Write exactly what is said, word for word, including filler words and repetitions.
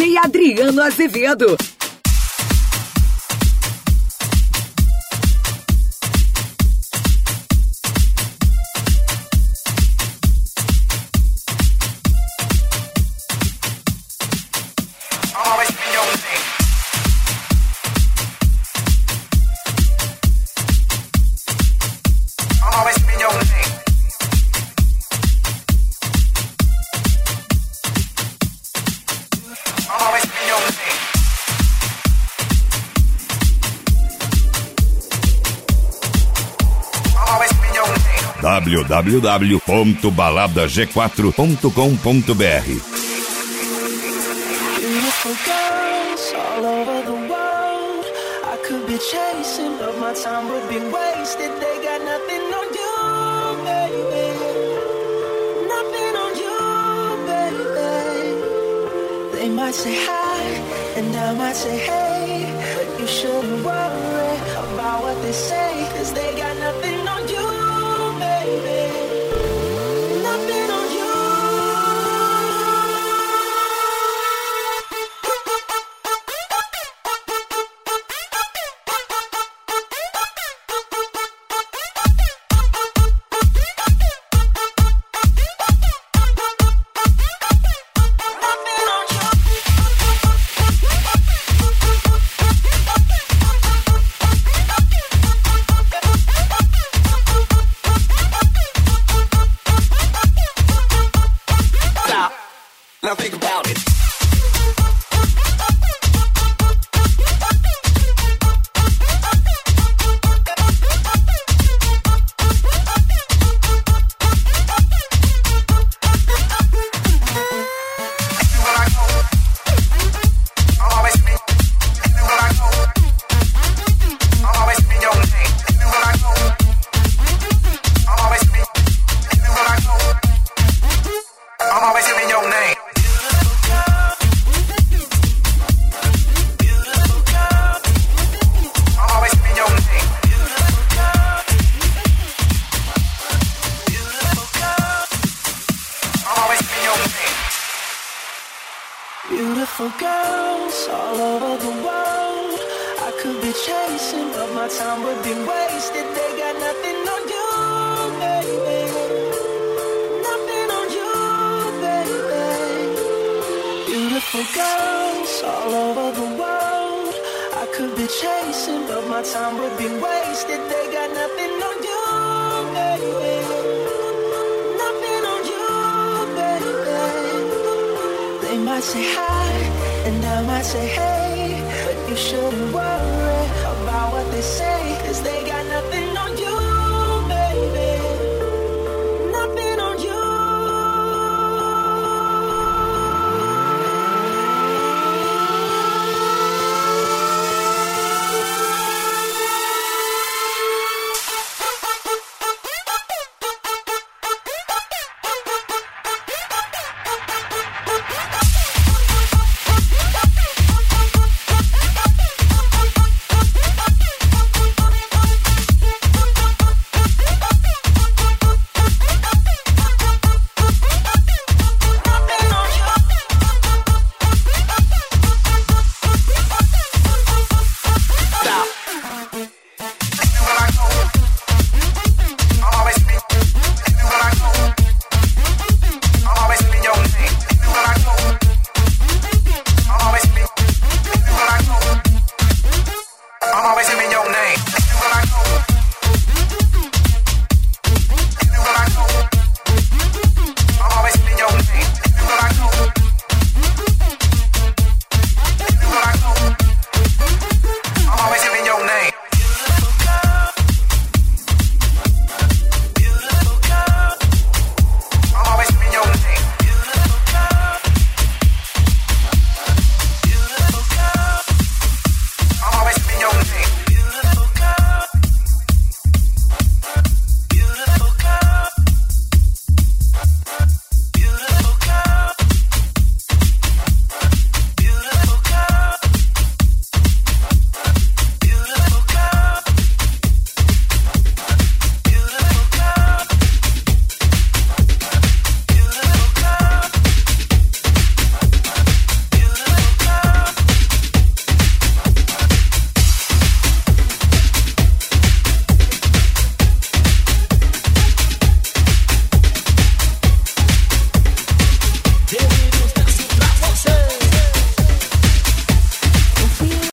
D J Adriano Azevedo. w w w ponto balada g quatro ponto com ponto b r. Beautiful girls all over the world. I could be chasing, but my time would be wasted. They got nothing on you, baby. Nothing on you, baby. They might say hi, and I might say hey, but you shouldn't worry about what they say, 'cause they got nothing on you, baby. Nothing on you. Now think about it. Beautiful girls all over the world. I could be chasing, but my time would be wasted. They got nothing on you, baby. Nothing on you, baby. Beautiful girls all over the world. I could be chasing, but my time would be wasted. They got nothing on you, baby. Nothing on you, baby. They might say hi, and I might say hey, but you shouldn't worry about what they say, 'cause they got nothing